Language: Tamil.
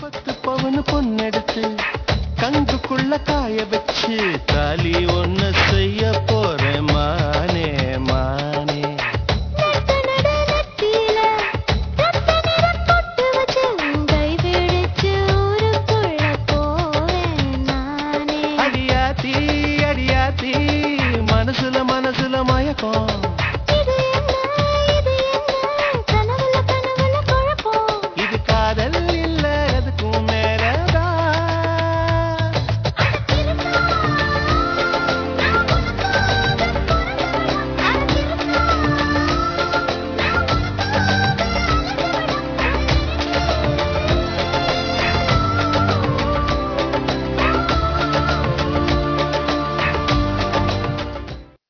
10 பவனு பொண்ணெடுத்து கங்குக்குள்ள காய வச்சு தாலி ஒண்ணு செய்ய போறேன் மானே.